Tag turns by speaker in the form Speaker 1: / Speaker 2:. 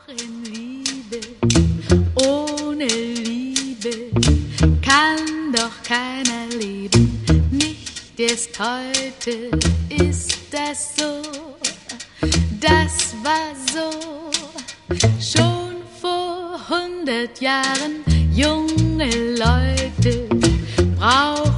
Speaker 1: in Liebe, ohne Liebe kann doch keiner leben. Nicht erst heute ist das so, das war so. Schon vor 100 Jahren, junge Leute brauchen